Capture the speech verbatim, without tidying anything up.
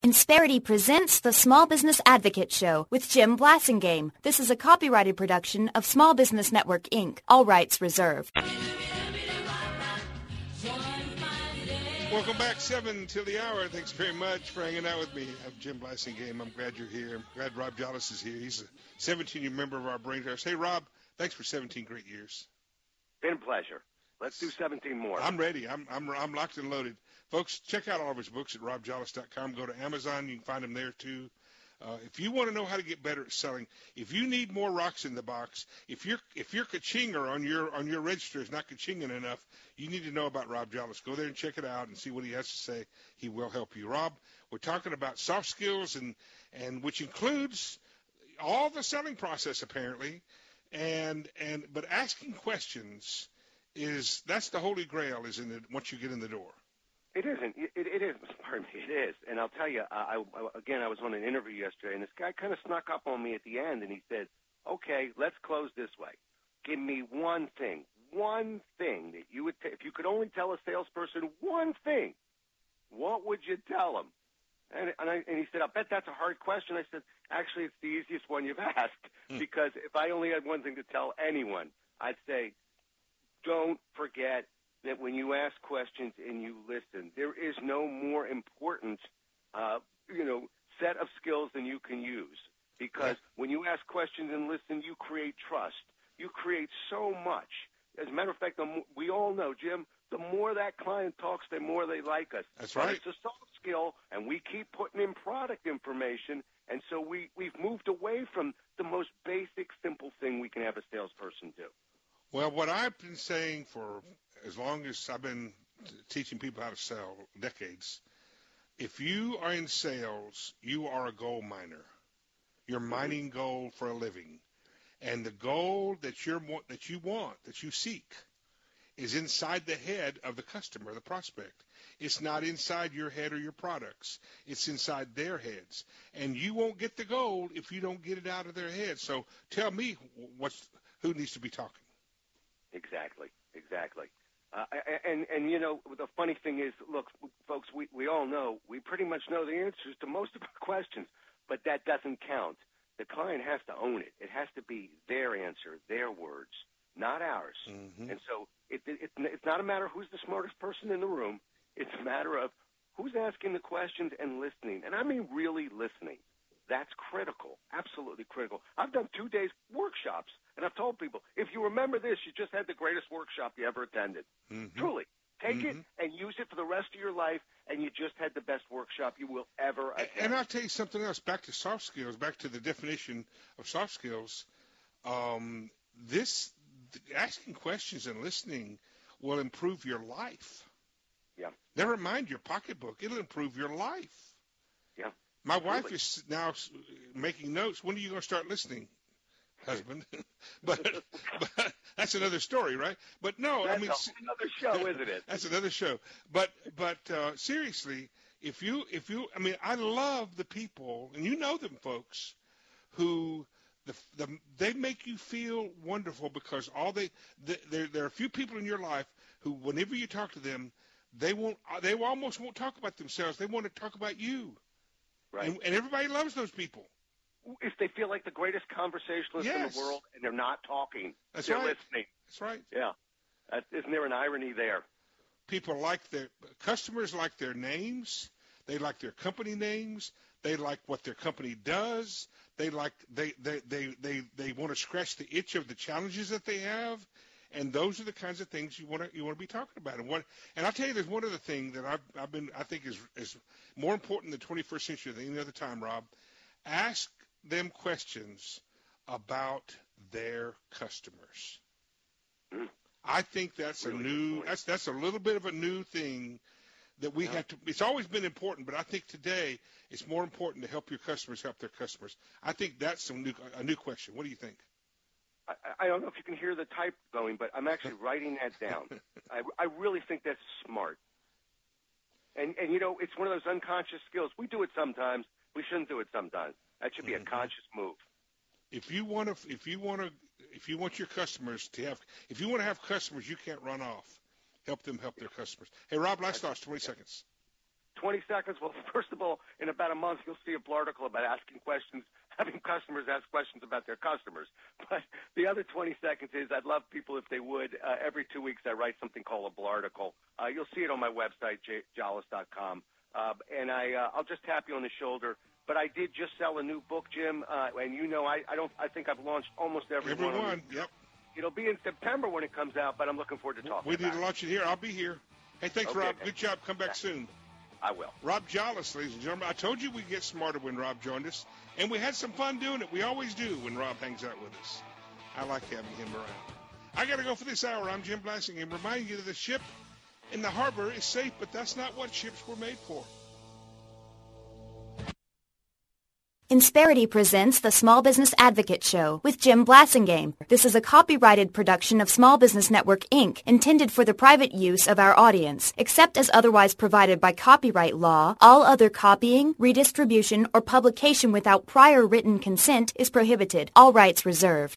Insperity presents the Small Business Advocate Show with Jim Blasingame. This is a copyrighted production of Small Business Network, Incorporated. All rights reserved. Welcome back, seven till the hour. Thanks very much for hanging out with me. I'm Jim Blasingame. I'm glad you're here. I'm glad Rob Jollis is here. He's a seventeen-year member of our Brain Trust. Hey, Rob, thanks for seventeen great years. Been a pleasure. Let's do seventeen more. I'm ready. I'm I'm I'm locked and loaded. Folks, check out all of his books at rob jollis dot com. Go to Amazon. You can find them there, too. Uh, if you want to know how to get better at selling, if you need more rocks in the box, if your if your ka-chinger on your on your register is not ka-chinging enough, you need to know about Rob Jollis. Go there and check it out and see what he has to say. He will help you. Rob, we're talking about soft skills, and and which includes all the selling process apparently, and and but asking questions is that's the holy grail, isn't it? Once you get in the door. It isn't. It, it is. Pardon me. It is. And I'll tell you, I, I, again, I was on an interview yesterday, and this guy kind of snuck up on me at the end, and he said, okay, let's close this way. Give me one thing, one thing that you would, t- if you could only tell a salesperson one thing, what would you tell them? And, and, I, and he said, I bet that's a hard question. I said, actually, it's the easiest one you've asked, mm. because if I only had one thing to tell anyone, I'd say, don't forget that when you ask questions and you listen, there is no more important, uh, you know, set of skills than you can use. Because when you ask questions and listen, you create trust. You create so much. As a matter of fact, the more, we all know, Jim, the more that client talks, the more they like us. That's right. But it's a soft skill, and we keep putting in product information, and so we, we've moved away from the most basic, simple thing we can have a salesperson do. Well, what I've been saying for as long as I've been teaching people how to sell, decades, if you are in sales, you are a gold miner. You're mining gold for a living. And the gold that you're that you want, that you seek, is inside the head of the customer, the prospect. It's not inside your head or your products. It's inside their heads. And you won't get the gold if you don't get it out of their head. So tell me what's who needs to be talking. Exactly, exactly. Uh, and, and, you know, the funny thing is, look, folks, we, we all know, we pretty much know the answers to most of our questions, but that doesn't count. The client has to own it. It has to be their answer, their words, not ours. Mm-hmm. And so it, it, it's not a matter of who's the smartest person in the room. It's a matter of who's asking the questions and listening. And I mean really listening. That's critical, absolutely critical. I've done two days workshops, and I've told people, if you remember this, you just had the greatest workshop you ever attended. Mm-hmm. Truly. Take mm-hmm. it and use it for the rest of your life, and you just had the best workshop you will ever attend. And I'll tell you something else, back to soft skills, back to the definition of soft skills. Um, this asking questions and listening will improve your life. Yeah. Never mind your pocketbook. It'll improve your life. Yeah. My wife really? is now making notes. When are you going to start listening, husband? but, but that's another story, right? But no, that's I mean, another show, isn't it? That's another show. But but uh, seriously, if you if you, I mean, I love the people, and you know them, folks, who the the they make you feel wonderful because all they the, there there are a few people in your life who, whenever you talk to them, they won't they almost won't talk about themselves. They want to talk about you. Right. And, and everybody loves those people. If they feel like the greatest conversationalists yes. in the world and they're not talking, That's they're right. listening. That's right. Yeah. That, isn't there an irony there? People like their customers like their names. They like their company names. They like what their company does. They like they they they they, they want to scratch the itch of the challenges that they have. And those are the kinds of things you want to you want to be talking about. And what and I'll tell you, there's one other thing that I've I've been I think is is more important in the twenty-first century than any other time, Rob. Ask them questions about their customers. Mm. I think that's really a new that's that's a little bit of a new thing that we yeah. have to. It's always been important, but I think today it's more important to help your customers help their customers. I think that's a new a new question. What do you think? I, I don't know if you can hear the type going, but I'm actually writing that down. I, I really think that's smart. And, and, you know, it's one of those unconscious skills. We do it sometimes. We shouldn't do it sometimes. That should be mm-hmm. a conscious move. If you want to, if you want to, if you want your customers to have, if you want to have customers, you can't run off. Help them help their customers. Hey, Rob, last thoughts, twenty seconds. twenty seconds. Well, first of all, in about a month, you'll see a blog article about asking questions, having customers ask questions about their customers. But the other twenty seconds is I'd love people if they would. Uh, every two weeks, I write something called a blog article. Uh, you'll see it on my website, jolles dot com. Uh, and I, uh, I'll just tap you on the shoulder. But I did just sell a new book, Jim, uh, and you know I, I don't. I think I've launched almost every, every one. Every one, yep. It'll be in September when it comes out, but I'm looking forward to talking we about need to launch it here. I'll be here. Hey, thanks, okay, Rob. okay. Good job. Come back soon. I will. Rob Jolles, ladies and gentlemen. I told you we'd get smarter when Rob joined us, and we had some fun doing it. We always do when Rob hangs out with us. I like having him around. I got to go for this hour. I'm Jim Blasingame, reminding you that the ship in the harbor is safe, but that's not what ships were made for. Insperity presents the Small Business Advocate Show with Jim Blasingame. This is a copyrighted production of Small Business Network, Incorporated, intended for the private use of our audience. Except as otherwise provided by copyright law, all other copying, redistribution, or publication without prior written consent is prohibited. All rights reserved.